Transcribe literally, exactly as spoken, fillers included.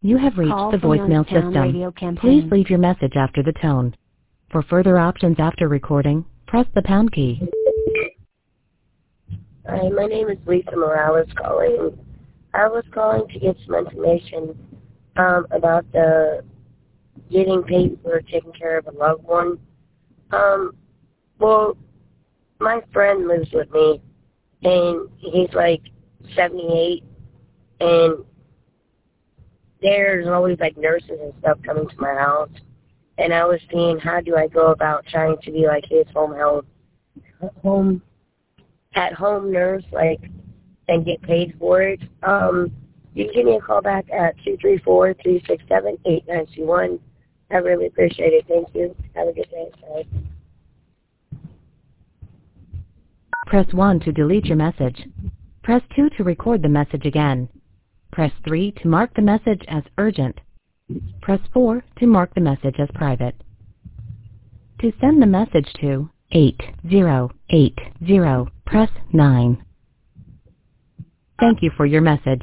You have reached Call the from voicemail Youngstown system. radio Please campaign. leave your message after the tone. For further options after recording, press the pound key. Hi, my name is Lisa Morales calling. I was calling to get some information um, about the getting paid for taking care of a loved one. Um, well, my friend lives with me, and he's like seventy-eight, and there's always like nurses and stuff coming to my house, and I was seeing how do I go about trying to be like his home health, home, at-home nurse, like, and get paid for it. Um, you can give me a call back at two three four, three six seven, eight nine two one. I really appreciate it. Thank you. Have a good day. Bye. Press one to delete your message. Press two to record the message again. Press three to mark the message as urgent. Press four to mark the message as private. To send the message to eight zero eight zero, press nine. Thank you for your message.